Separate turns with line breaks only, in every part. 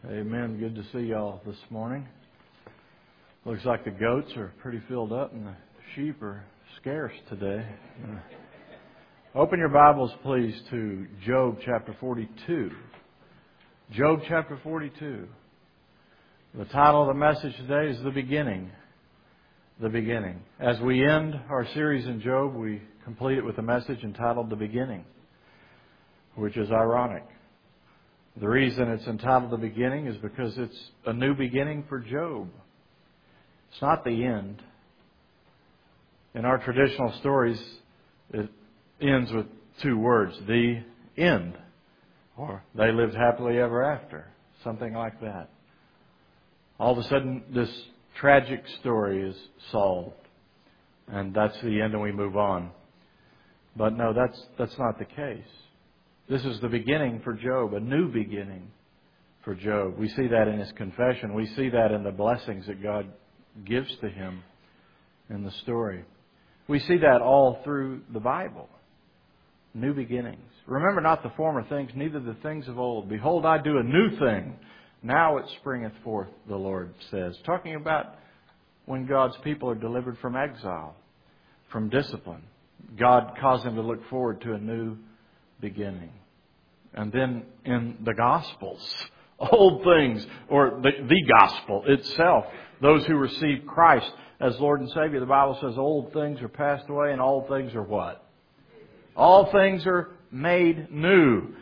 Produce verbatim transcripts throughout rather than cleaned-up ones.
Amen. Good to see y'all this morning. Looks like the goats are pretty filled up and the sheep are scarce today. Open your Bibles, please, to Job chapter forty-two. Job chapter forty-two. The title of the message today is The Beginning. The Beginning. As we end our series in Job, we complete it with a message entitled The Beginning, which is ironic. The reason it's entitled The Beginning is because it's a new beginning for Job. It's not the end. In our traditional stories, it ends with two words, the end. Or they lived happily ever after. Something like that. All of a sudden, this tragic story is solved. And that's the end and we move on. But no, that's that's not the case. This is the beginning for Job, a new beginning for Job. We see that in his confession. We see that in the blessings that God gives to him in the story. We see that all through the Bible. New beginnings. Remember not the former things, neither the things of old. Behold, I do a new thing. Now it springeth forth, the Lord says. Talking about when God's people are delivered from exile, from discipline. God caused them to look forward to a new beginning. And then in the Gospels, old things, or the, the Gospel itself, those who receive Christ as Lord and Savior, the Bible says old things are passed away and all things are what? All things are made new.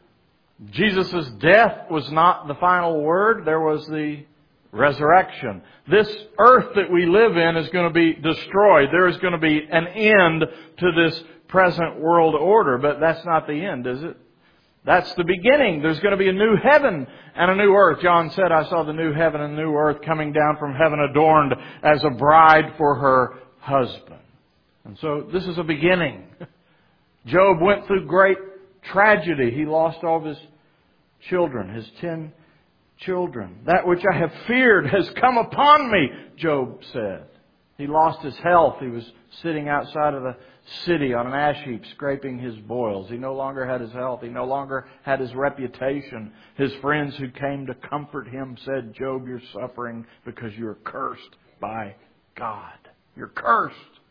Jesus' death was not the final word. There was the resurrection. This earth that we live in is going to be destroyed. There is going to be an end to this present world order, but that's not the end, is it? That's the beginning. There's going to be a new heaven and a new earth. John said, I saw the new heaven and new earth coming down from heaven adorned as a bride for her husband. And so this is a beginning. Job went through great tragedy. He lost all of his children, his ten children. That which I have feared has come upon me, Job said. He lost his health. He was sitting outside of the city on an ash heap scraping his boils. He no longer had his health. He no longer had his reputation. His friends who came to comfort him said, Job, you're suffering because you're cursed by God. You're cursed.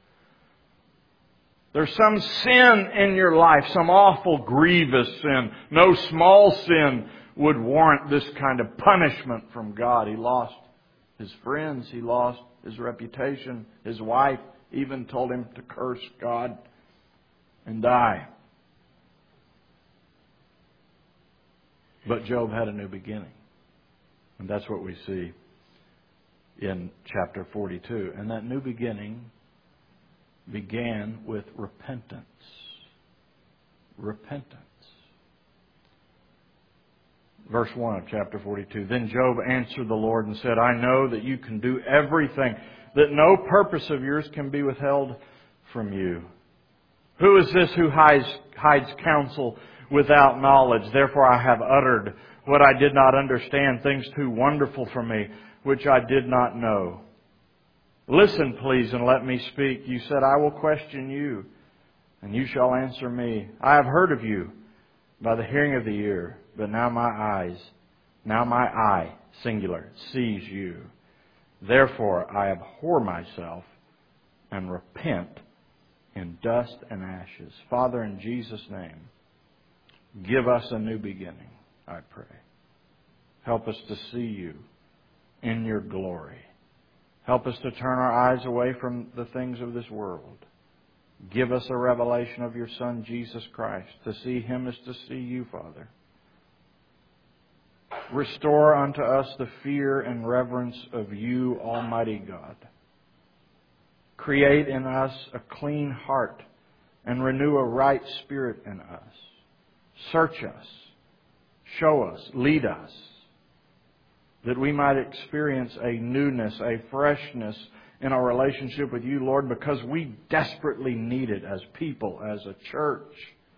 There's some sin in your life, some awful, grievous sin. No small sin would warrant this kind of punishment from God. He lost his friends. He lost his reputation. His wife even told him to curse God and die. But Job had a new beginning. And that's what we see in chapter forty-two. And that new beginning began with repentance. Repentance. Verse one of chapter forty-two. Then Job answered the Lord and said, I know that you can do everything, that no purpose of yours can be withheld from you. Who is this who hides, hides counsel without knowledge? Therefore I have uttered what I did not understand, things too wonderful for me, which I did not know. Listen, please, and let me speak. You said, I will question you, and you shall answer me. I have heard of you by the hearing of the ear, but now my eyes, now my eye, singular, sees you. Therefore I abhor myself and repent in dust and ashes. Father, in Jesus' name, give us a new beginning, I pray. Help us to see you in your glory. Help us to turn our eyes away from the things of this world. Give us a revelation of your Son, Jesus Christ. To see Him is to see you, Father. Restore unto us the fear and reverence of you, Almighty God. Create in us a clean heart and renew a right spirit in us. Search us, show us, lead us, that we might experience a newness, a freshness in our relationship with you, Lord, because we desperately need it as people, as a church.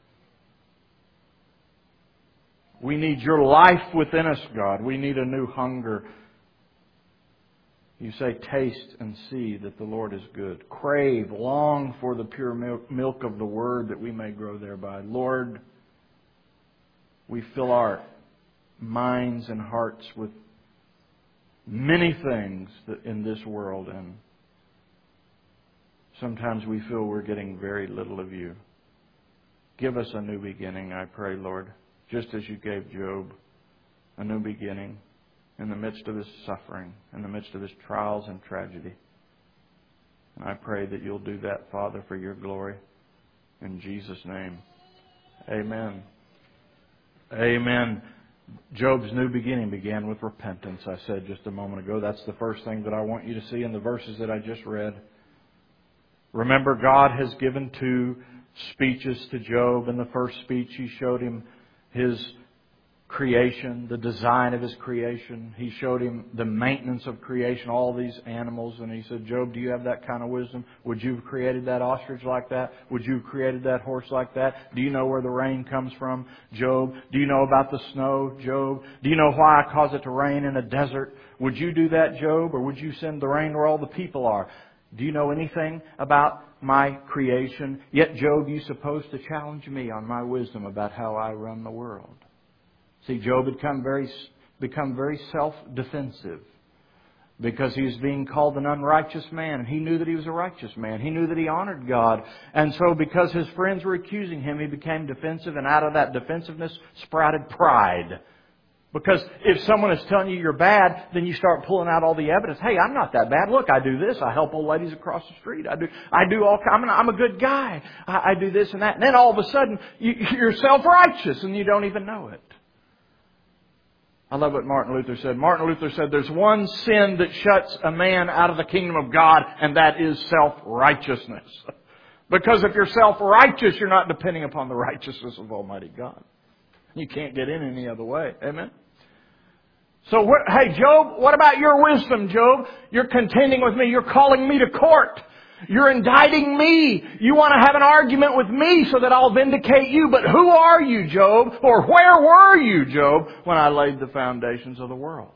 We need your life within us, God. We need a new hunger. You say, taste and see that the Lord is good. Crave, long for the pure milk of the Word that we may grow thereby. Lord, we fill our minds and hearts with many things that in this world, and sometimes we feel we're getting very little of You. Give us a new beginning, I pray, Lord, just as You gave Job a new beginning in the midst of his suffering, in the midst of his trials and tragedy. And I pray that You'll do that, Father, for Your glory. In Jesus' name, amen. Amen. Job's new beginning began with repentance, I said just a moment ago. That's the first thing that I want you to see in the verses that I just read. Remember, God has given two speeches to Job. In the first speech, He showed him His creation, the design of His creation. He showed him the maintenance of creation, all these animals. And He said, Job, do you have that kind of wisdom? Would you have created that ostrich like that? Would you have created that horse like that? Do you know where the rain comes from, Job? Do you know about the snow, Job? Do you know why I cause it to rain in a desert? Would you do that, Job? Or would you send the rain where all the people are? Do you know anything about my creation? Yet, Job, you're supposed to challenge me on my wisdom about how I run the world. See, Job had become very, become very self-defensive because he was being called an unrighteous man. And he knew that he was a righteous man. He knew that he honored God. And so because his friends were accusing him, he became defensive. And out of that defensiveness sprouted pride. Because if someone is telling you you're bad, then you start pulling out all the evidence. Hey, I'm not that bad. Look, I do this. I help old ladies across the street. I do I do all I'm, an, I'm a good guy. I, I do this and that. And then all of a sudden, you, you're self-righteous and you don't even know it. I love what Martin Luther said. Martin Luther said, there's one sin that shuts a man out of the kingdom of God, and that is self-righteousness. Because if you're self-righteous, you're not depending upon the righteousness of Almighty God. You can't get in any other way. Amen? So, what, hey, Job, what about your wisdom, Job? You're contending with me. You're calling me to court. You're indicting me. You want to have an argument with me so that I'll vindicate you. But who are you, Job? Or where were you, Job, when I laid the foundations of the world?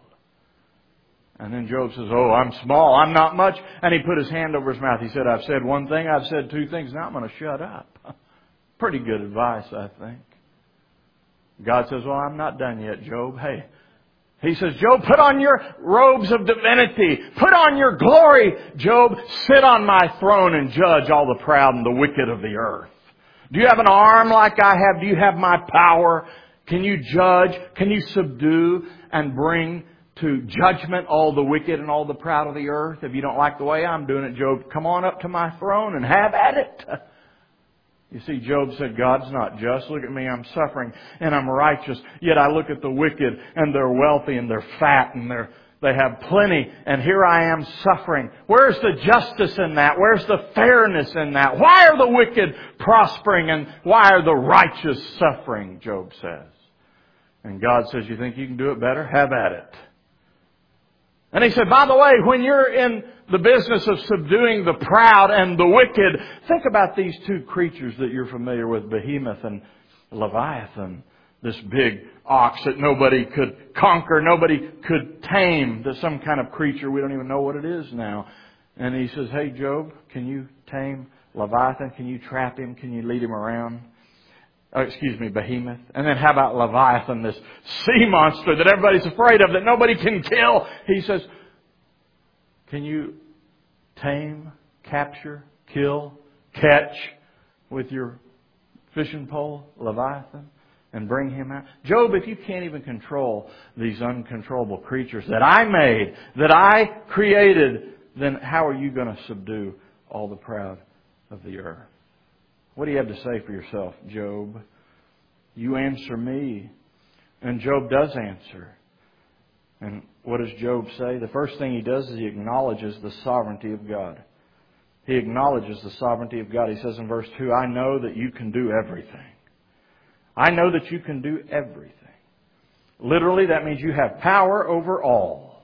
And then Job says, oh, I'm small. I'm not much. And he put his hand over his mouth. He said, I've said one thing. I've said two things. Now I'm going to shut up. Pretty good advice, I think. God says, well, I'm not done yet, Job. Hey, He says, Job, put on your robes of divinity. Put on your glory, Job. Sit on my throne and judge all the proud and the wicked of the earth. Do you have an arm like I have? Do you have my power? Can you judge? Can you subdue and bring to judgment all the wicked and all the proud of the earth? If you don't like the way I'm doing it, Job, come on up to my throne and have at it. You see, Job said, God's not just. Look at me, I'm suffering and I'm righteous. Yet I look at the wicked and they're wealthy and they're fat and they're, they have plenty. And here I am suffering. Where's the justice in that? Where's the fairness in that? Why are the wicked prospering and why are the righteous suffering? Job says. And God says, you think you can do it better? Have at it. And he said, by the way, when you're in the business of subduing the proud and the wicked, think about these two creatures that you're familiar with, Behemoth and Leviathan. This big ox that nobody could conquer, nobody could tame. There's some kind of creature, we don't even know what it is now. And he says, hey Job, can you tame Leviathan? Can you trap him? Can you lead him around? Oh, excuse me, Behemoth. And then how about Leviathan, this sea monster that everybody's afraid of, that nobody can kill? He says, can you tame, capture, kill, catch with your fishing pole, Leviathan, and bring him out? Job, if you can't even control these uncontrollable creatures that I made, that I created, then how are you going to subdue all the proud of the earth? What do you have to say for yourself, Job? You answer me. And Job does answer. And what does Job say? The first thing he does is he acknowledges the sovereignty of God. He acknowledges the sovereignty of God. He says in verse two, I know that you can do everything. I know that you can do everything. Literally, that means you have power over all.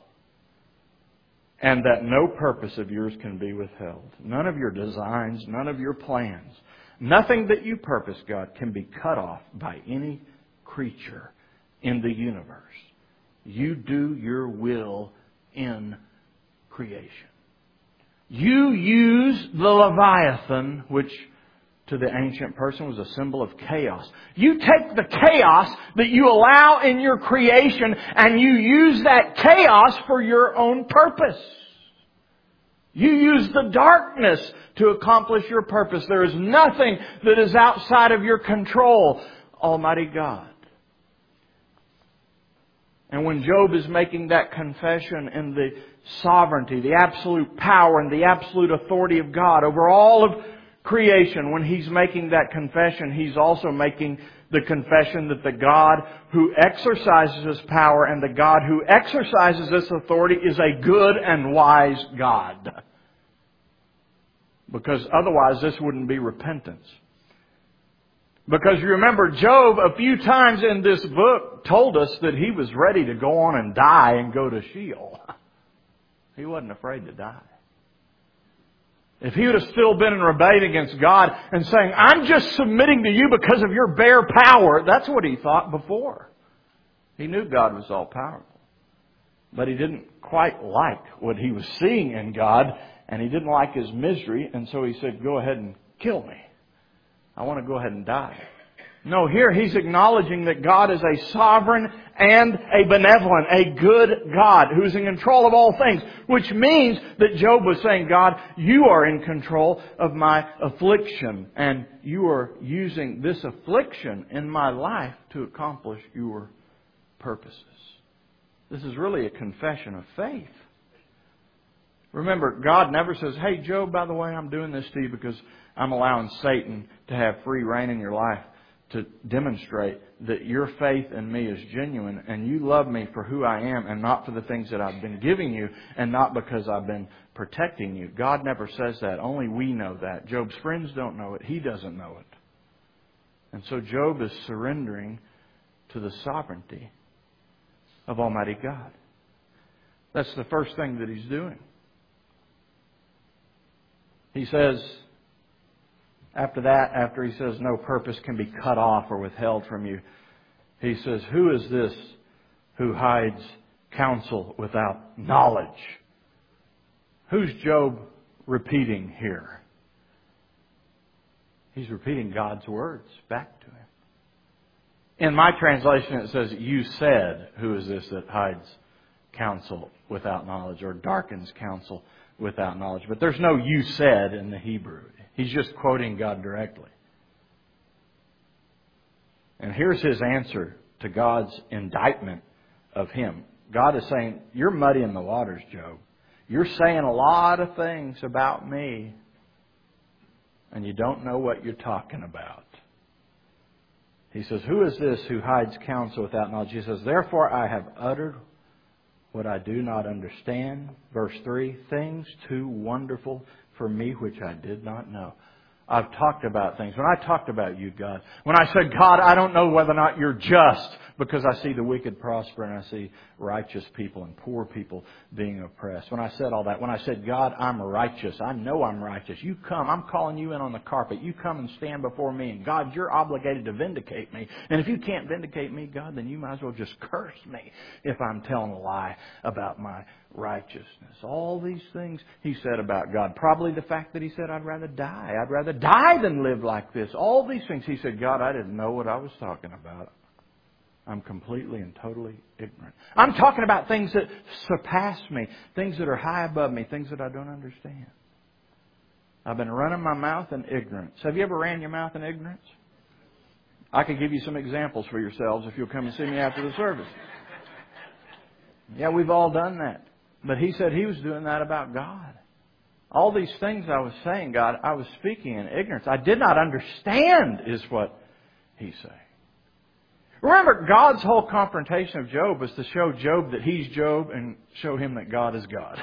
And that no purpose of yours can be withheld. None of your designs, none of your plans, nothing that you purpose, God, can be cut off by any creature in the universe. You do your will in creation. You use the Leviathan, which to the ancient person was a symbol of chaos. You take the chaos that you allow in your creation and you use that chaos for your own purpose. You use the darkness to accomplish your purpose. There is nothing that is outside of your control, Almighty God. And when Job is making that confession in the sovereignty, the absolute power and the absolute authority of God over all of creation, when he's making that confession, he's also making the confession that the God who exercises His power and the God who exercises this authority is a good and wise God. Because otherwise this wouldn't be repentance. Because you remember, Job a few times in this book told us that he was ready to go on and die and go to Sheol. He wasn't afraid to die. If he would have still been in rebellion against God and saying, I'm just submitting to you because of your bare power, that's what he thought before. He knew God was all powerful. But he didn't quite like what he was seeing in God, and he didn't like his misery, and so he said, go ahead and kill me. I want to go ahead and die. No, here he's acknowledging that God is a sovereign and a benevolent, a good God who's in control of all things. Which means that Job was saying, God, you are in control of my affliction. And you are using this affliction in my life to accomplish your purposes. This is really a confession of faith. Remember, God never says, hey, Job, by the way, I'm doing this to you because I'm allowing Satan to have free reign in your life to demonstrate that your faith in me is genuine and you love me for who I am and not for the things that I've been giving you and not because I've been protecting you. God never says that. Only we know that. Job's friends don't know it. He doesn't know it. And so Job is surrendering to the sovereignty of Almighty God. That's the first thing that he's doing. He says, after that, after he says no purpose can be cut off or withheld from you, he says, who is this who hides counsel without knowledge? Who's Job repeating here? He's repeating God's words back to him. In my translation it says, you said, who is this that hides counsel without knowledge or darkens counsel without knowledge? But there's no you said in the Hebrew. He's just quoting God directly. And here's his answer to God's indictment of him. God is saying, you're muddying the waters, Job. You're saying a lot of things about me, and you don't know what you're talking about. He says, who is this who hides counsel without knowledge? He says, therefore I have uttered what I do not understand. Verse three, things too wonderful for me which I did not know. I've talked about things. When I talked about you, God, when I said, God, I don't know whether or not you're just because I see the wicked prosper and I see righteous people and poor people being oppressed. When I said all that, when I said, God, I'm righteous. I know I'm righteous. You come. I'm calling you in on the carpet. You come and stand before me. And God, you're obligated to vindicate me. And if you can't vindicate me, God, then you might as well just curse me if I'm telling a lie about my righteousness. All these things he said about God. Probably the fact that he said, I'd rather die. I'd rather die than live like this. All these things. He said, God, I didn't know what I was talking about. I'm completely and totally ignorant. I'm talking about things that surpass me. Things that are high above me. Things that I don't understand. I've been running my mouth in ignorance. Have you ever ran your mouth in ignorance? I could give you some examples for yourselves if you'll come and see me after the service. Yeah, we've all done that. But he said he was doing that about God. All these things I was saying, God, I was speaking in ignorance. I did not understand, is what he's saying. Remember, God's whole confrontation of Job was to show Job that he's Job and show him that God is God.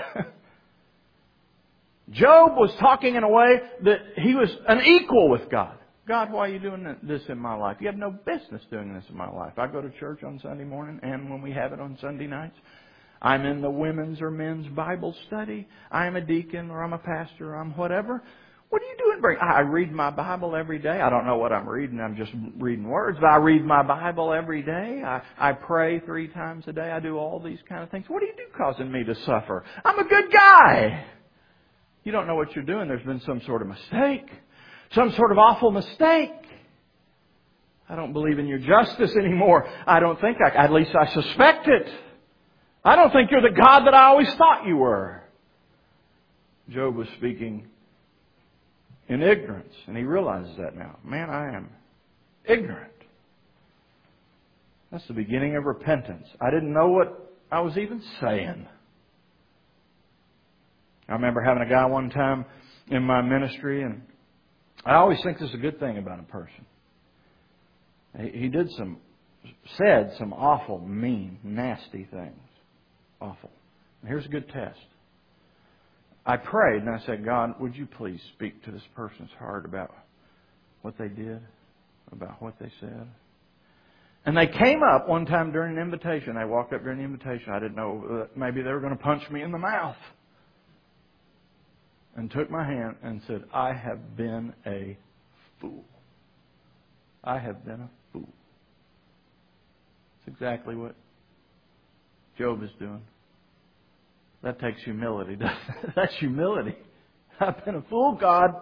Job was talking in a way that he was an equal with God. God, why are you doing this in my life? You have no business doing this in my life. I go to church on Sunday morning, and when we have it on Sunday nights, I'm in the women's or men's Bible study. I'm a deacon or I'm a pastor or I'm whatever. What are you doing? I read my Bible every day. I don't know what I'm reading. I'm just reading words. But I read my Bible every day. I, I pray three times a day. I do all these kind of things. What do you do causing me to suffer? I'm a good guy. You don't know what you're doing. There's been some sort of mistake. Some sort of awful mistake. I don't believe in your justice anymore. I don't think I, at least I suspect it. I don't think you're the God that I always thought you were. Job was speaking in ignorance, and he realizes that now. Man, I am ignorant. That's the beginning of repentance. I didn't know what I was even saying. I remember having a guy one time in my ministry, and I always think this is a good thing about a person. He did some, said some awful, mean, nasty things. Awful. And here's a good test. I prayed and I said, God, would you please speak to this person's heart about what they did, about what they said? And they came up one time during an invitation. They walked up during the invitation. I didn't know, maybe they were going to punch me in the mouth. And took my hand and said, I have been a fool. I have been a fool. That's exactly what Job is doing. That takes humility, doesn't it? That's humility. I've been a fool, God.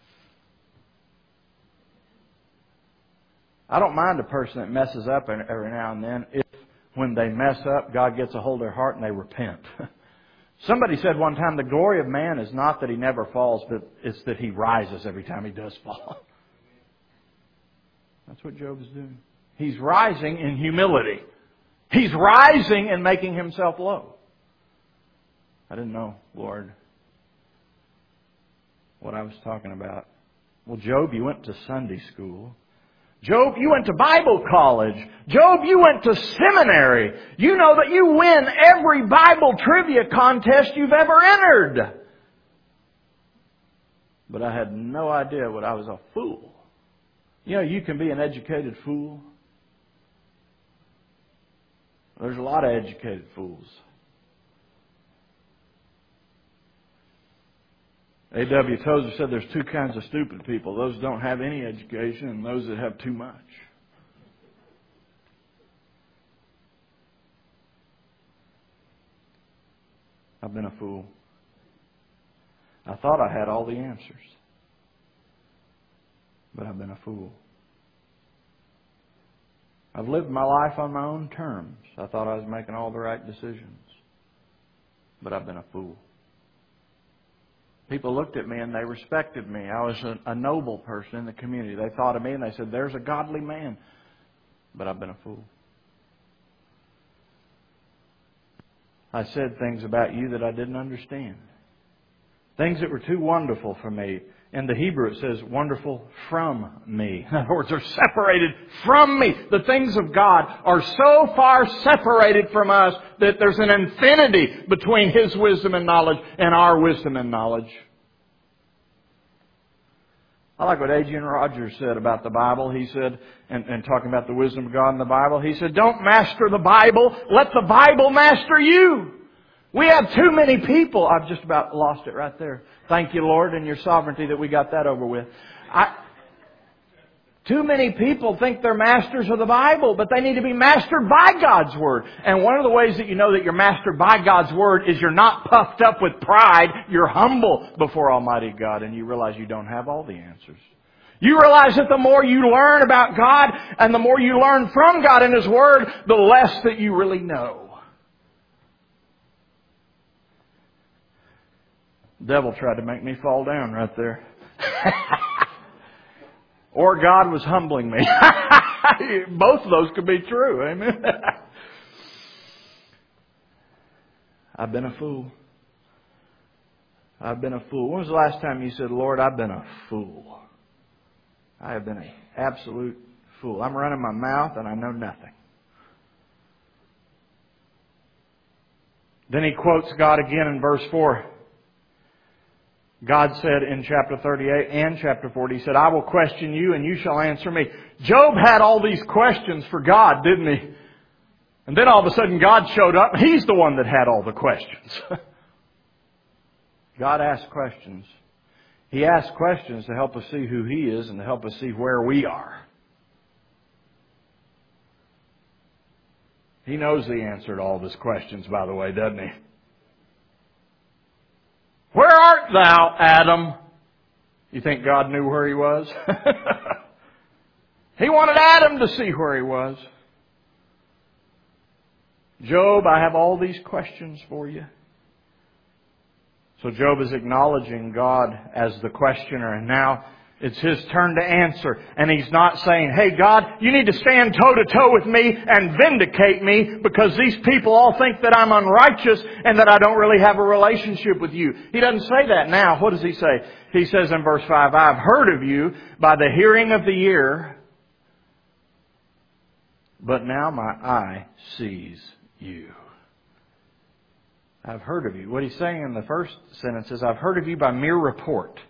I don't mind a person that messes up every now and then if when they mess up, God gets a hold of their heart and they repent. Somebody said one time, the glory of man is not that he never falls, but it's that he rises every time he does fall. That's what Job is doing. He's rising in humility. He's rising and making himself low. I didn't know, Lord, what I was talking about. Well, Job, you went to Sunday school. Job, you went to Bible college. Job, you went to seminary. You know that you win every Bible trivia contest you've ever entered. But I had no idea what I was a fool. You know, you can be an educated fool. There's a lot of educated fools. A W Tozer said there's two kinds of stupid people. Those that don't have any education and those that have too much. I've been a fool. I thought I had all the answers. But I've been a fool. I've lived my life on my own terms. I thought I was making all the right decisions. But I've been a fool. People looked at me and they respected me. I was a, a noble person in the community. They thought of me and they said, there's a godly man. But I've been a fool. I said things about you that I didn't understand. Things that were too wonderful for me. In the Hebrew it says, wonderful from me. In other words, they're separated from me. The things of God are so far separated from us that there's an infinity between His wisdom and knowledge and our wisdom and knowledge. I like what Adrian Rogers said about the Bible. He said, and, and talking about the wisdom of God in the Bible, he said, don't master the Bible, let the Bible master you. We have too many people. I've just about lost it right there. Thank you, Lord, in your sovereignty that we got that over with. I, too many people think they're masters of the Bible, but they need to be mastered by God's Word. And one of the ways that you know that you're mastered by God's Word is you're not puffed up with pride. You're humble before Almighty God, and you realize you don't have all the answers. You realize that the more you learn about God and the more you learn from God in His Word, the less that you really know. The devil tried to make me fall down right there. Or God was humbling me. Both of those could be true. Amen. I've been a fool. I've been a fool. When was the last time you said, Lord, I've been a fool? I have been an absolute fool. I'm running my mouth and I know nothing. Then he quotes God again in verse four. God said in chapter thirty-eight and chapter forty, He said, I will question you and you shall answer me. Job had all these questions for God, didn't he? And then all of a sudden God showed up. He's the one that had all the questions. God asked questions. He asked questions to help us see who He is and to help us see where we are. He knows the answer to all of His questions, by the way, doesn't He? Where art thou, Adam? You think God knew where he was? He wanted Adam to see where he was. Job, I have all these questions for you. So Job is acknowledging God as the questioner, and now it's his turn to answer. And he's not saying, hey God, you need to stand toe to toe with me and vindicate me because these people all think that I'm unrighteous and that I don't really have a relationship with you. He doesn't say that now. What does he say? He says in verse five, I've heard of you by the hearing of the ear, but now my eye sees you. I've heard of you. What he's saying in the first sentence is, I've heard of you by mere report.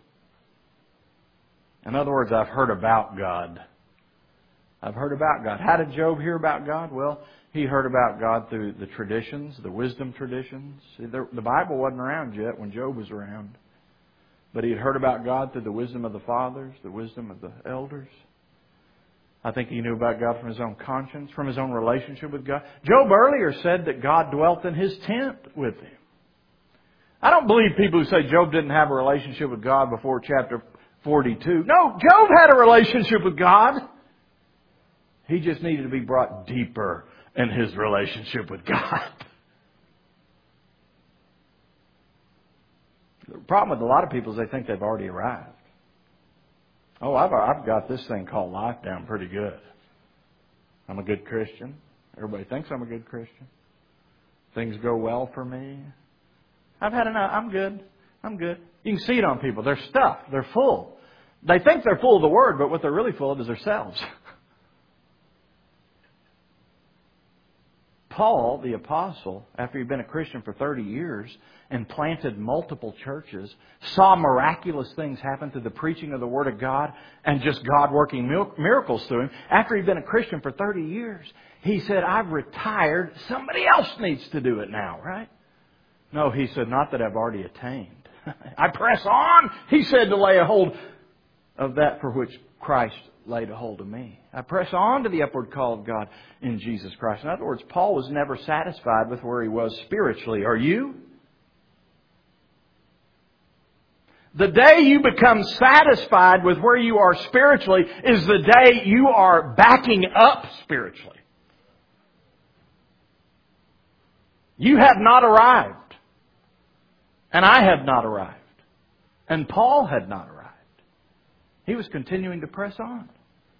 In other words, I've heard about God. I've heard about God. How did Job hear about God? Well, he heard about God through the traditions, the wisdom traditions. The Bible wasn't around yet when Job was around. But he had heard about God through the wisdom of the fathers, the wisdom of the elders. I think he knew about God from his own conscience, from his own relationship with God. Job earlier said that God dwelt in his tent with him. I don't believe people who say Job didn't have a relationship with God before chapter forty-two. No, Job had a relationship with God. He just needed to be brought deeper in his relationship with God. The problem with a lot of people is they think they've already arrived. Oh, I've, I've got this thing called life down pretty good. I'm a good Christian. Everybody thinks I'm a good Christian. Things go well for me. I've had enough. I'm good. I'm good. You can see it on people. They're stuffed. They're full. They think they're full of the Word, but what they're really full of is themselves. Paul, the apostle, after he'd been a Christian for thirty years and planted multiple churches, saw miraculous things happen through the preaching of the Word of God and just God working miracles through him. After he'd been a Christian for thirty years, he said, I've retired. Somebody else needs to do it now, right? No, he said, not that I've already attained. I press on, he said, to lay a hold of that for which Christ laid a hold of me. I press on to the upward call of God in Jesus Christ. In other words, Paul was never satisfied with where he was spiritually. Are you? The day you become satisfied with where you are spiritually is the day you are backing up spiritually. You have not arrived. And I had not arrived. And Paul had not arrived. He was continuing to press on.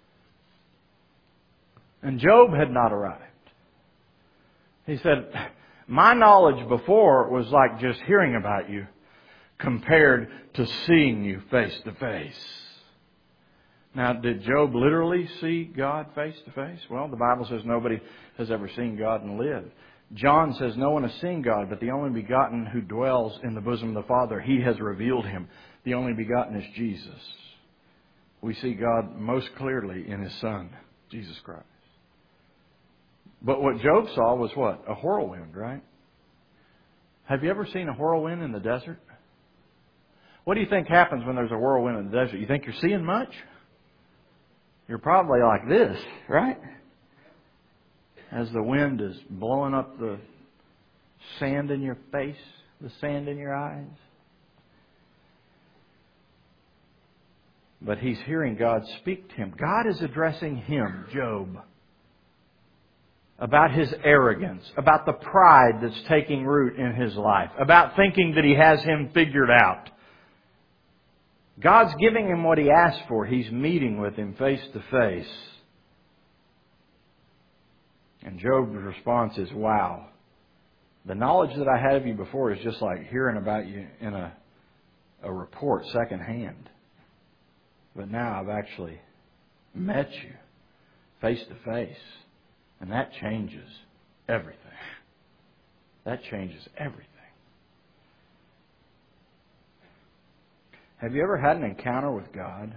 And Job had not arrived. He said, my knowledge before was like just hearing about you compared to seeing you face to face. Now, did Job literally see God face to face? Well, the Bible says nobody has ever seen God and lived. John says no one has seen God, but the only begotten who dwells in the bosom of the Father, He has revealed Him. The only begotten is Jesus. We see God most clearly in His Son, Jesus Christ. But what Job saw was what? A whirlwind, right? Have you ever seen a whirlwind in the desert? What do you think happens when there's a whirlwind in the desert? You think you're seeing much? You're probably like this, right? As the wind is blowing up the sand in your face, the sand in your eyes. But he's hearing God speak to him. God is addressing him, Job, about his arrogance, about the pride that's taking root in his life, about thinking that he has him figured out. God's giving him what he asked for. He's meeting with him face to face. And Job's response is, wow, the knowledge that I had of you before is just like hearing about you in a, a report secondhand. But now I've actually met you face to face. And that changes everything. That changes everything. Have you ever had an encounter with God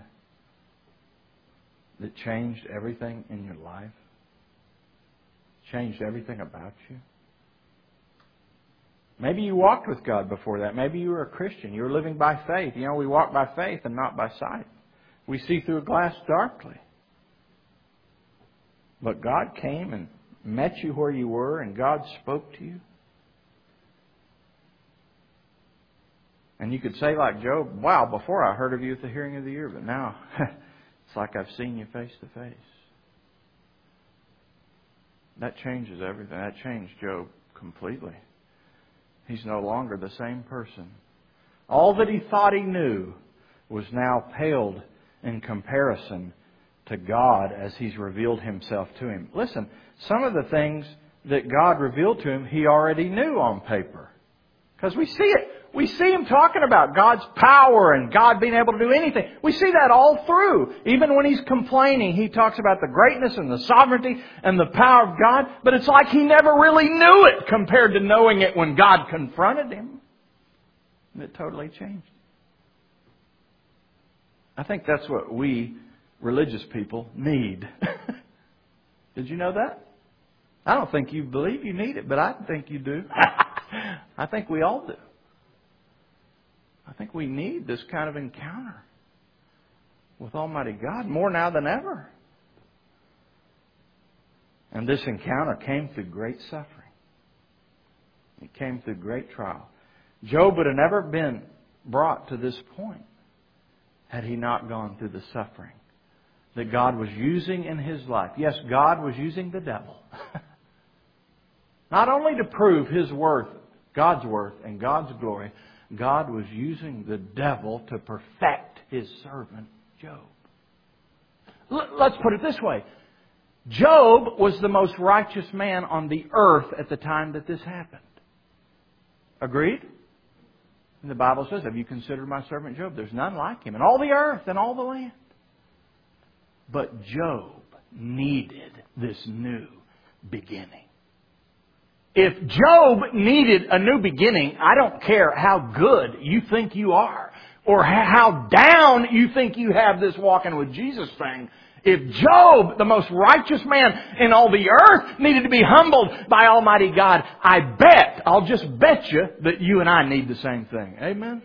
that changed everything in your life? Changed everything about you? Maybe you walked with God before that. Maybe you were a Christian. You were living by faith. You know, we walk by faith and not by sight. We see through a glass darkly. But God came and met you where you were, and God spoke to you. And you could say like Job, wow, before I heard of you at the hearing of the ear, but now it's like I've seen you face to face. That changes everything. That changed Job completely. He's no longer the same person. All that he thought he knew was now paled in comparison to God as He's revealed Himself to him. Listen, some of the things that God revealed to him, he already knew on paper. Because we see it. We see him talking about God's power and God being able to do anything. We see that all through. Even when he's complaining, he talks about the greatness and the sovereignty and the power of God. But it's like he never really knew it compared to knowing it when God confronted him. And it totally changed. I think that's what we religious people need. Did you know that? I don't think you believe you need it, but I think you do. I think we all do. I think we need this kind of encounter with Almighty God more now than ever. And this encounter came through great suffering. It came through great trial. Job would have never been brought to this point had he not gone through the suffering that God was using in his life. Yes, God was using the devil. Not only to prove His worth, God's worth and God's glory, God was using the devil to perfect His servant Job. Let's put it this way. Job was the most righteous man on the earth at the time that this happened. Agreed? And the Bible says, have you considered my servant Job? There's none like him in all the earth and all the land. But Job needed this new beginning. If Job needed a new beginning, I don't care how good you think you are or how down you think you have this walking with Jesus thing. If Job, the most righteous man in all the earth, needed to be humbled by Almighty God, I bet, I'll just bet you that you and I need the same thing. Amen?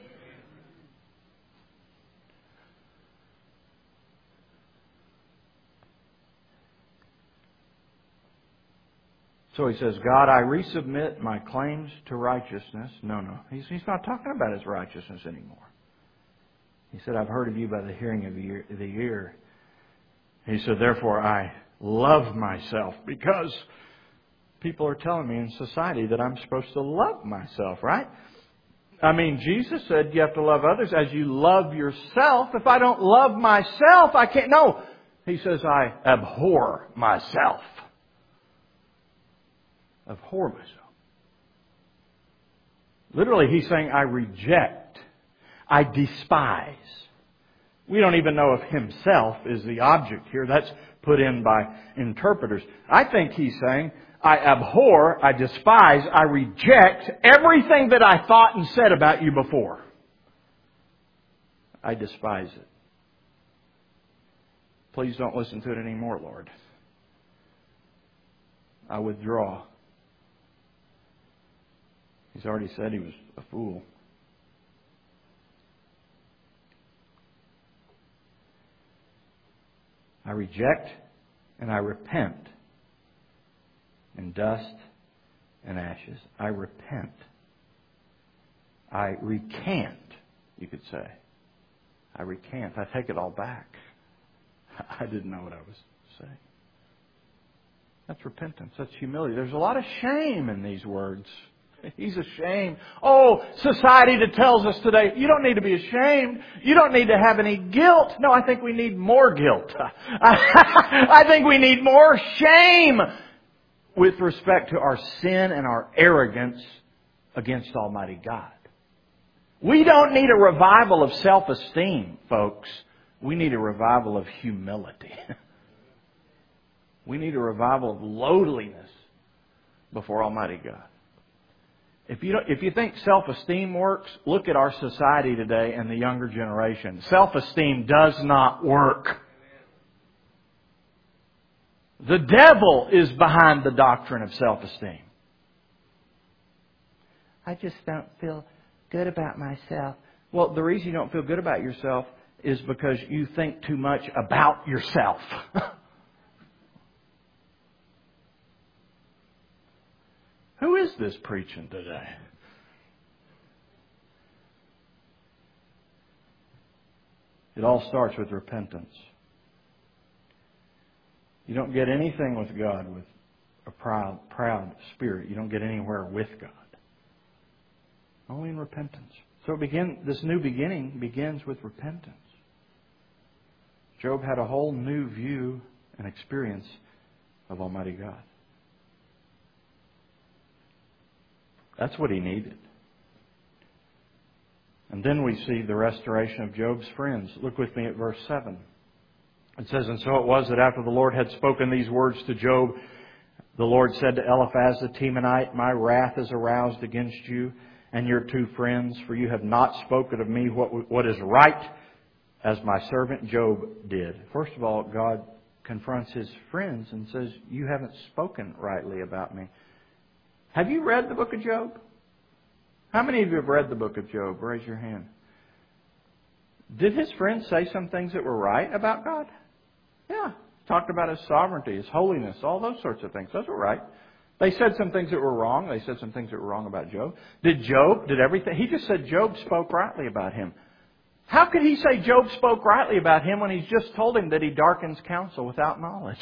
So he says, God, I resubmit my claims to righteousness. No, no. He's, he's not talking about his righteousness anymore. He said, I've heard of you by the hearing of the ear. The ear. He said, therefore I love myself because people are telling me in society that I'm supposed to love myself, right? I mean, Jesus said you have to love others as you love yourself. If I don't love myself, I can't. No. He says, I abhor myself. Abhor myself. Literally, he's saying, I reject. I despise. We don't even know if himself is the object here. That's put in by interpreters. I think he's saying, I abhor, I despise, I reject everything that I thought and said about you before. I despise it. Please don't listen to it anymore, Lord. I withdraw. He's already said he was a fool. I reject and I repent in dust and ashes. I repent. I recant, you could say. I recant. I take it all back. I didn't know what I was saying. That's repentance. That's humility. There's a lot of shame in these words. He's ashamed. Oh, society that tells us today, you don't need to be ashamed. You don't need to have any guilt. No, I think we need more guilt. I think we need more shame with respect to our sin and our arrogance against Almighty God. We don't need a revival of self-esteem, folks. We need a revival of humility. We need a revival of lowliness before Almighty God. If you don't, if you think self-esteem works, look at our society today and the younger generation. Self-esteem does not work. The devil is behind the doctrine of self-esteem. I just don't feel good about myself. Well, the reason you don't feel good about yourself is because you think too much about yourself. Who is this preaching today? It all starts with repentance. You don't get anything with God with a proud, proud spirit. You don't get anywhere with God. Only in repentance. So it begin, this new beginning begins with repentance. Job had a whole new view and experience of Almighty God. That's what he needed. And then we see the restoration of Job's friends. Look with me at verse seven. It says, "And so it was that after the Lord had spoken these words to Job, the Lord said to Eliphaz the Temanite, My wrath is aroused against you and your two friends, for you have not spoken of me what, what is right, as my servant Job did." First of all, God confronts his friends and says, you haven't spoken rightly about me. Have you read the book of Job? How many of you have read the book of Job? Raise your hand. Did his friends say some things that were right about God? Yeah. Talked about His sovereignty, His holiness, all those sorts of things. Those were right. They said some things that were wrong. They said some things that were wrong about Job. Did Job, did everything? He just said Job spoke rightly about him. How could he say Job spoke rightly about him when he's just told him that he darkens counsel without knowledge?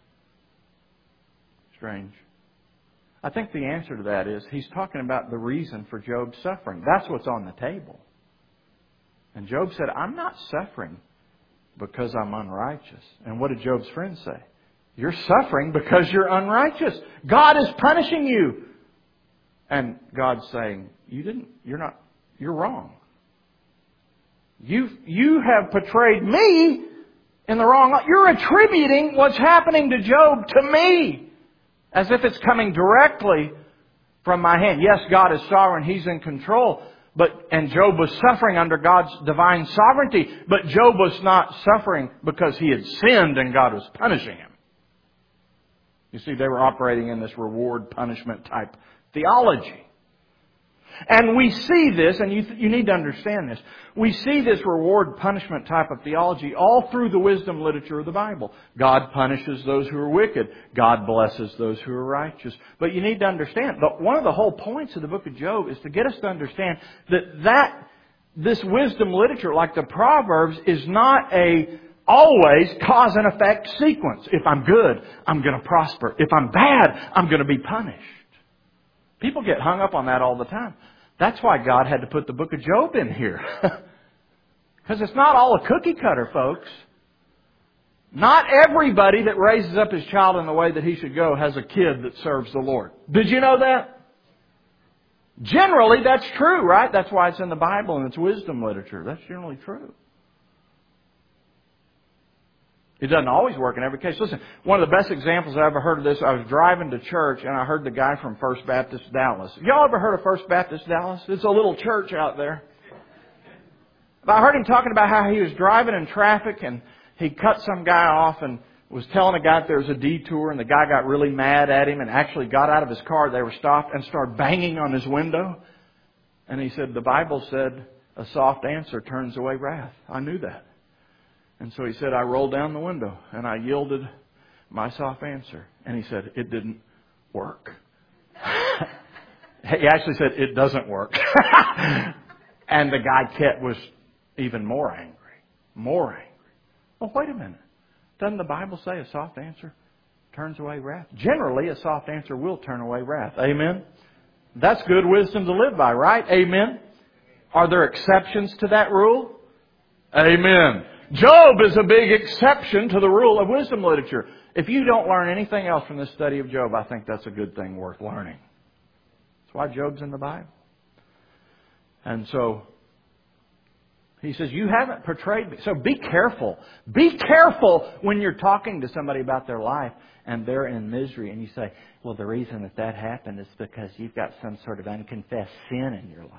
Strange. I think the answer to that is he's talking about the reason for Job's suffering. That's what's on the table. And Job said, I'm not suffering because I'm unrighteous. And what did Job's friends say? You're suffering because you're unrighteous. God is punishing you. And God's saying, you didn't, you're not, you're wrong. You, you have portrayed me in the wrong light. You're attributing what's happening to Job to me. As if it's coming directly from my hand. Yes, God is sovereign. He's in control. But, and Job was suffering under God's divine sovereignty. But Job was not suffering because he had sinned and God was punishing him. You see, they were operating in this reward punishment type theology. And we see this, and you, you need to understand this. We see this reward punishment type of theology all through the wisdom literature of the Bible. God punishes those who are wicked. God blesses those who are righteous. But you need to understand, but one of the whole points of the book of Job is to get us to understand that, that this wisdom literature, like the Proverbs, is not a always cause and effect sequence. If I'm good, I'm going to prosper. If I'm bad, I'm going to be punished. People get hung up on that all the time. That's why God had to put the book of Job in here. Because it's not all a cookie cutter, folks. Not everybody that raises up his child in the way that he should go has a kid that serves the Lord. Did you know that? Generally, that's true, right? That's why it's in the Bible and it's wisdom literature. That's generally true. It doesn't always work in every case. Listen, one of the best examples I ever heard of this, I was driving to church and I heard the guy from First Baptist Dallas. Y'all ever heard of First Baptist Dallas? It's a little church out there. But I heard him talking about how he was driving in traffic and he cut some guy off and was telling a guy that there was a detour, and the guy got really mad at him and actually got out of his car. They were stopped and started banging on his window. And he said, the Bible said a soft answer turns away wrath. I knew that. And so he said, I rolled down the window and I yielded my soft answer. And he said, it didn't work. He actually said, it doesn't work. And the guy kept was even more angry. More angry. Well, wait a minute. Doesn't the Bible say a soft answer turns away wrath? Generally, a soft answer will turn away wrath. Amen? That's good wisdom to live by, right? Amen? Are there exceptions to that rule? Amen. Job is a big exception to the rule of wisdom literature. If you don't learn anything else from this study of Job, I think that's a good thing worth learning. That's why Job's in the Bible. And so, he says, you haven't portrayed me. So be careful. Be careful when you're talking to somebody about their life and they're in misery and you say, well, the reason that that happened is because you've got some sort of unconfessed sin in your life.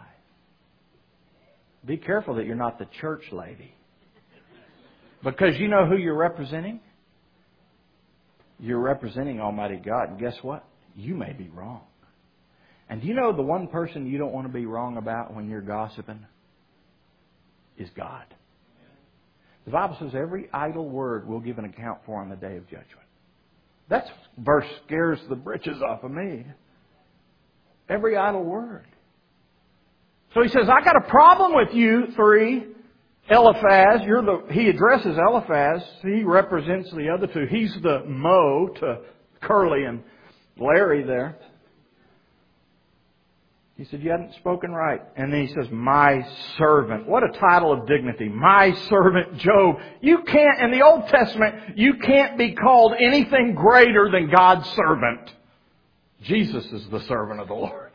Be careful that you're not the church lady. Because you know who you're representing? You're representing Almighty God. And guess what? You may be wrong. And do you know the one person you don't want to be wrong about when you're gossiping? Is God. The Bible says every idle word will give an account for on the day of judgment. That verse scares the britches off of me. Every idle word. So he says, I got a problem with you three. Eliphaz, you're the, he addresses Eliphaz. He represents the other two. He's the Mo to Curly and Larry there. He said, you hadn't spoken right. And then he says, my servant. What a title of dignity. My servant Job. You can't, in the Old Testament, you can't be called anything greater than God's servant. Jesus is the servant of the Lord.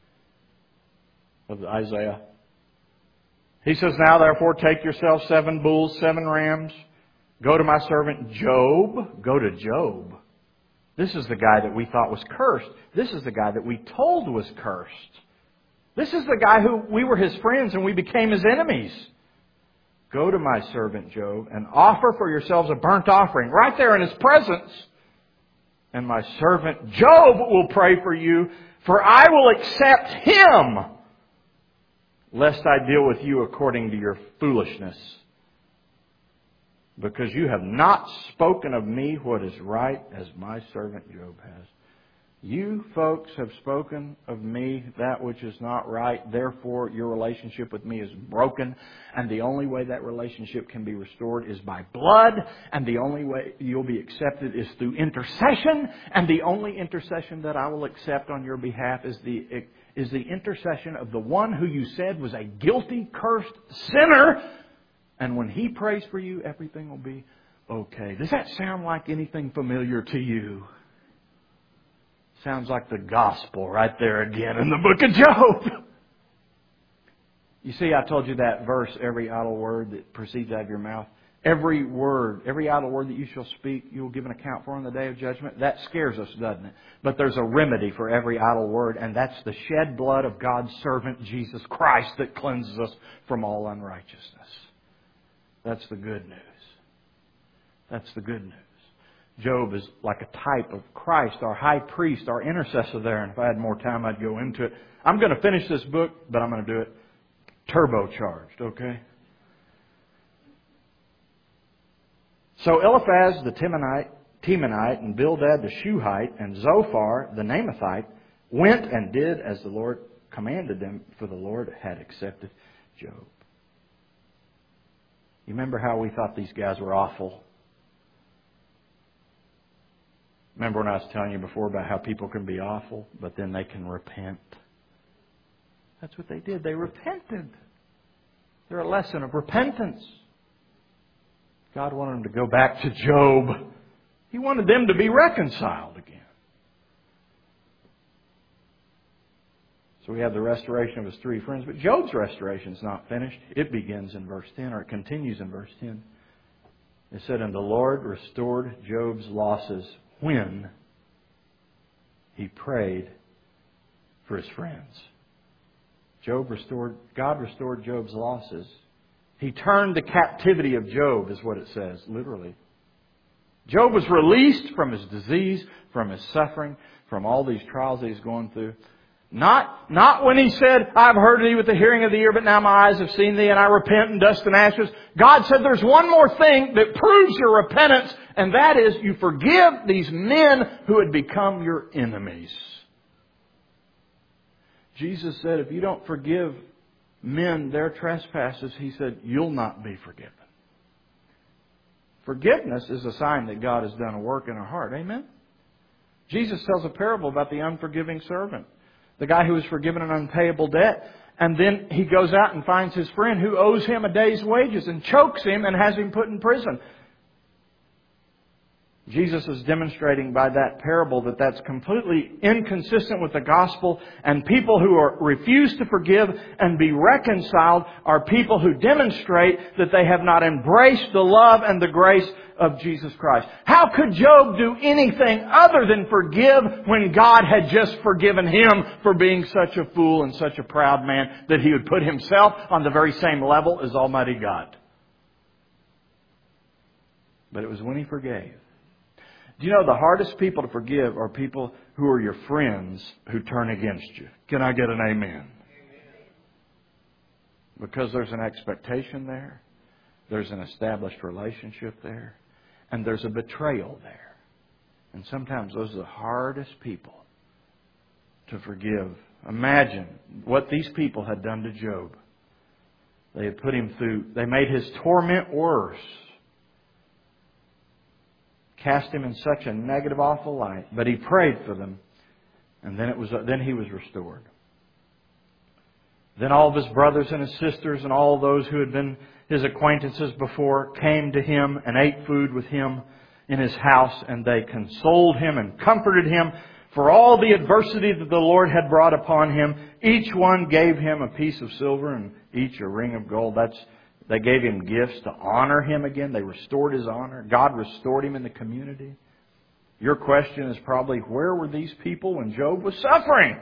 Of Isaiah. He says, now therefore take yourself seven bulls, seven rams. Go to my servant Job. Go to Job. This is the guy that we thought was cursed. This is the guy that we told was cursed. This is the guy who we were his friends and we became his enemies. Go to my servant Job and offer for yourselves a burnt offering right there in his presence. And my servant Job will pray for you, for I will accept him, lest I deal with you according to your foolishness. Because you have not spoken of me what is right, as my servant Job has. You folks have spoken of me that which is not right. Therefore, your relationship with me is broken. And the only way that relationship can be restored is by blood. And the only way you'll be accepted is through intercession. And the only intercession that I will accept on your behalf is the is the intercession of the one who you said was a guilty, cursed sinner. And when he prays for you, everything will be okay. Does that sound like anything familiar to you? Sounds like the gospel right there again in the book of Job. You see, I told you that verse, every idle word that proceeds out of your mouth. Every word, every idle word that you shall speak, you will give an account for on the day of judgment. That scares us, doesn't it? But there's a remedy for every idle word, and that's the shed blood of God's servant, Jesus Christ, that cleanses us from all unrighteousness. That's the good news. That's the good news. Job is like a type of Christ, our high priest, our intercessor there. And if I had more time, I'd go into it. I'm going to finish this book, but I'm going to do it turbocharged, okay? So Eliphaz the Temanite, Temanite and Bildad the Shuhite and Zophar the Naamathite went and did as the Lord commanded them, for the Lord had accepted Job. You remember how we thought these guys were awful? Remember when I was telling you before about how people can be awful, but then they can repent? That's what they did. They repented. They're a lesson of repentance. God wanted them to go back to Job. He wanted them to be reconciled again. So we have the restoration of his three friends. But Job's restoration is not finished. It begins in verse ten, or it continues in verse ten. It said, and the Lord restored Job's losses when he prayed for his friends. Job restored, God restored Job's losses. He turned the captivity of Job, is what it says, literally. Job was released from his disease, from his suffering, from all these trials that he's going through. Not, not when he said, I've heard thee with the hearing of the ear, but now my eyes have seen thee, and I repent in dust and ashes. God said there's one more thing that proves your repentance, and that is you forgive these men who had become your enemies. Jesus said, if you don't forgive men their trespasses, He said, you'll not be forgiven. Forgiveness is a sign that God has done a work in our heart. Amen? Jesus tells a parable about the unforgiving servant. The guy who was forgiven an unpayable debt. And then he goes out and finds his friend who owes him a day's wages and chokes him and has him put in prison. Jesus is demonstrating by that parable that that's completely inconsistent with the gospel, and people who are refuse to forgive and be reconciled are people who demonstrate that they have not embraced the love and the grace of Jesus Christ. How could Job do anything other than forgive when God had just forgiven him for being such a fool and such a proud man that he would put himself on the very same level as Almighty God? But it was when he forgave. Do you know the hardest people to forgive are people who are your friends who turn against you? Can I get an amen? Amen. Because there's an expectation there. There's an established relationship there. And there's a betrayal there. And sometimes those are the hardest people to forgive. Imagine what these people had done to Job. They had put him through, they made his torment worse. Cast him in such a negative, awful light. But he prayed for them. And then it was, then he was restored. Then all of his brothers and his sisters and all those who had been his acquaintances before came to him and ate food with him in his house, and they consoled him and comforted him for all the adversity that the Lord had brought upon him. Each one gave him a piece of silver and each a ring of gold. That's, they gave him gifts to honor him again. They restored his honor. God restored him in the community. Your question is probably, where were these people when Job was suffering?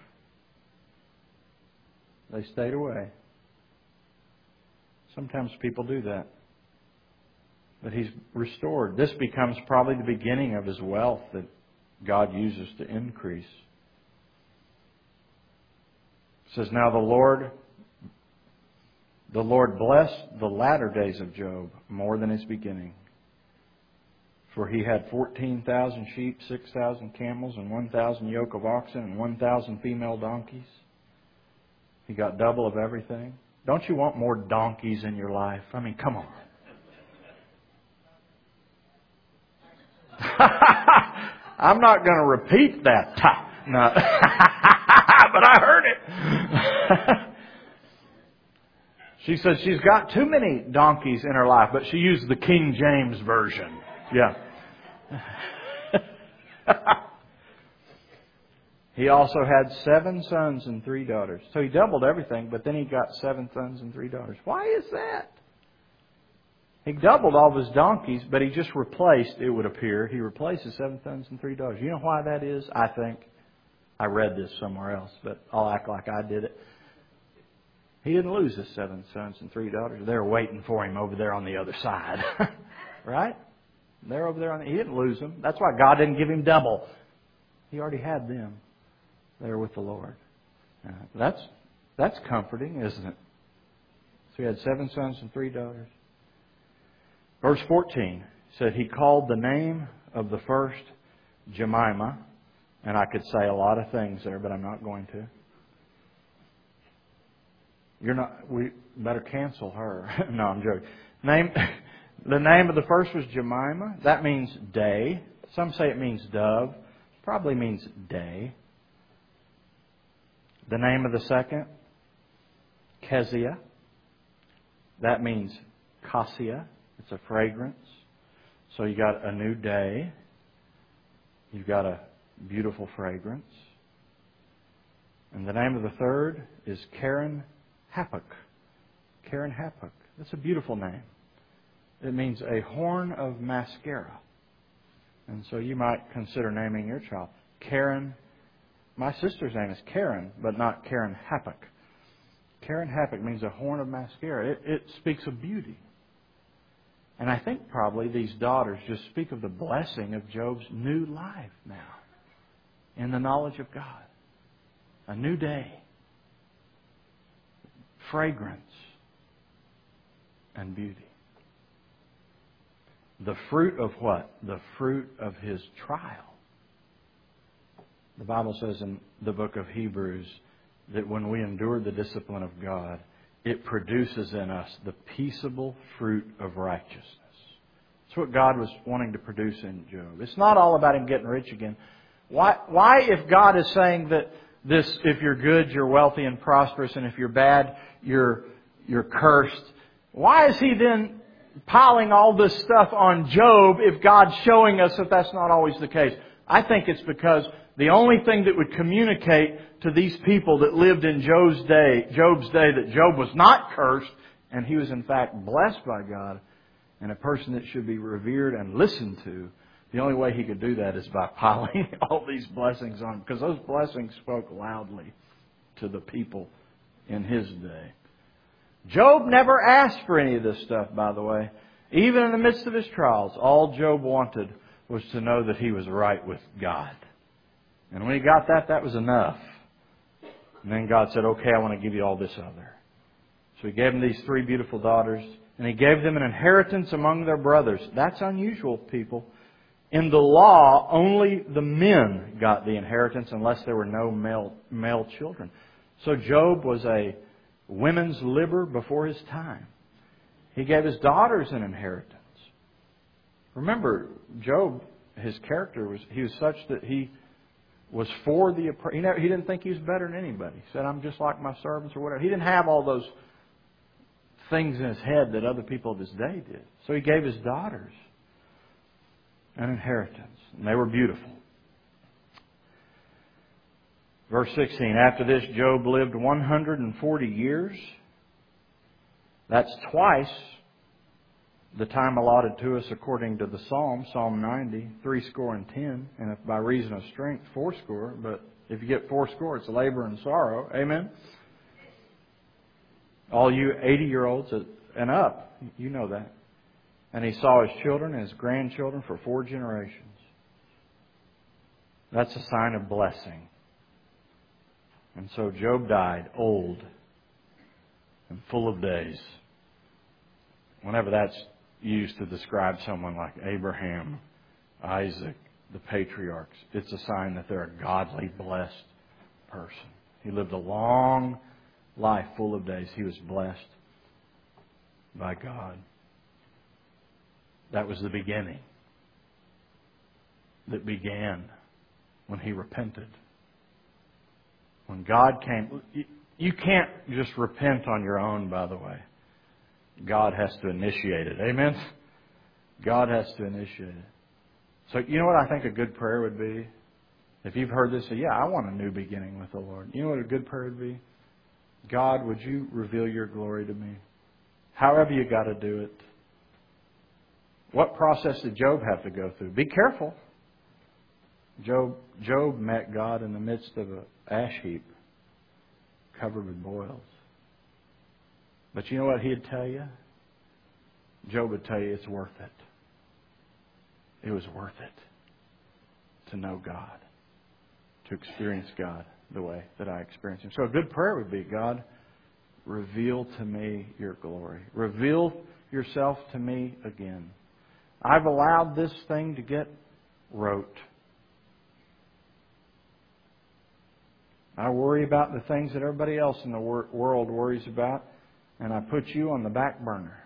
They stayed away. Sometimes people do that. But he's restored. This becomes probably the beginning of his wealth that God uses to increase. It says, now the Lord, the Lord blessed the latter days of Job more than his beginning. For he had fourteen thousand sheep, six thousand camels, and one thousand yoke of oxen, and one thousand female donkeys. He got double of everything. Don't you want more donkeys in your life? I mean, come on. I'm not going to repeat that. No. But I heard it. She says she's got too many donkeys in her life, but she used the King James Version. Yeah. He also had seven sons and three daughters. So he doubled everything, but then he got seven sons and three daughters. Why is that? He doubled all of his donkeys, but he just replaced, it would appear, he replaced his seven sons and three daughters. You know why that is? I think. I read this somewhere else, but I'll act like I did it. He didn't lose his seven sons and three daughters. They were waiting for him over there on the other side. Right? They're over there on the... He didn't lose them. That's why God didn't give him double. He already had them there with the Lord. Uh, that's that's comforting, isn't it? So he had seven sons and three daughters. Verse fourteen said he called the name of the first Jemimah. And I could say a lot of things there, but I'm not going to. You're not... We better cancel her. No, I'm joking. Name... The name of the first was Jemimah. That means day. Some say it means dove. Probably means day. The name of the second, Keziah. That means cassia. It's a fragrance. So you got a new day. You've got a beautiful fragrance. And the name of the third is Karen Hapuk. Karen Hapuk. That's a beautiful name. It means a horn of mascara. And so you might consider naming your child Karen. My sister's name is Karen, but not Karen Hapuk. Karen Hapuk means a horn of mascara. It, it speaks of beauty. And I think probably these daughters just speak of the blessing of Job's new life now in the knowledge of God. A new day. Fragrance and beauty. The fruit of what? The fruit of his trial. The Bible says in the book of Hebrews that when we endure the discipline of God, it produces in us the peaceable fruit of righteousness. That's what God was wanting to produce in Job. It's not all about him getting rich again. Why, why if God is saying that this, if you're good, you're wealthy and prosperous, and if you're bad, you're, you're cursed, why is he then piling all this stuff on Job if God's showing us that that's not always the case? I think it's because the only thing that would communicate to these people that lived in Job's day, Job's day, that Job was not cursed and he was in fact blessed by God and a person that should be revered and listened to, the only way he could do that is by piling all these blessings on him, because those blessings spoke loudly to the people in his day. Job never asked for any of this stuff, by the way. Even in the midst of his trials, all Job wanted was to know that he was right with God. And when he got that, that was enough. And then God said, okay, I want to give you all this other. So he gave him these three beautiful daughters, and he gave them an inheritance among their brothers. That's unusual, people. In the law, only the men got the inheritance unless there were no male, male children. So Job was a women's liver before his time. He gave his daughters an inheritance. Remember, Job, his character was, he was such that he was for the oppressed. He, never, he didn't think he was better than anybody. He said, I'm just like my servants or whatever. He didn't have all those things in his head that other people of his day did. So he gave his daughters an inheritance. And they were beautiful. Verse sixteen, after this, Job lived one hundred forty years. That's twice the time allotted to us according to the Psalm, Psalm ninety, three score and ten. And if by reason of strength, four score. But if you get four score, it's labor and sorrow. Amen? All you eighty-year-olds and up, you know that. And he saw his children and his grandchildren for four generations. That's a sign of blessing. And so Job died old and full of days. Whenever that's used to describe someone like Abraham, Isaac, the patriarchs, it's a sign that they're a godly, blessed person. He lived a long life full of days. He was blessed by God. That was the beginning that began when he repented. When God came, you can't just repent on your own, by the way. God has to initiate it. Amen? God has to initiate it. So you know what I think a good prayer would be? If you've heard this, say, yeah, I want a new beginning with the Lord. You know what a good prayer would be? God, would you reveal your glory to me? However you got to do it. What process did Job have to go through? Be careful. Job, Job met God in the midst of an ash heap covered with boils. But you know what he'd tell you? Job would tell you it's worth it. It was worth it to know God, to experience God the way that I experience Him. So a good prayer would be, God, reveal to me your glory. Reveal yourself to me again. I've allowed this thing to get rote. I worry about the things that everybody else in the wor- world worries about, and I put you on the back burner.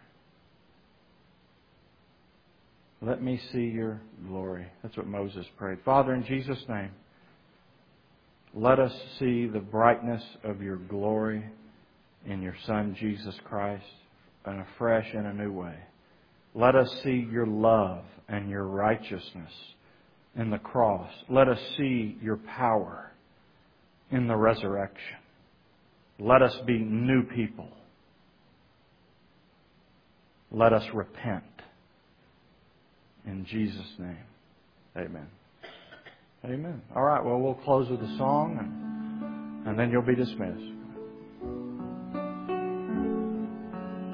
Let me see your glory. That's what Moses prayed. Father, in Jesus' name, let us see the brightness of your glory in your Son, Jesus Christ, in a fresh and a new way. Let us see your love and your righteousness in the cross. Let us see your power in the resurrection. Let us be new people. Let us repent. In Jesus' name, amen. Amen. All right, well, we'll close with a song, and, and then you'll be dismissed.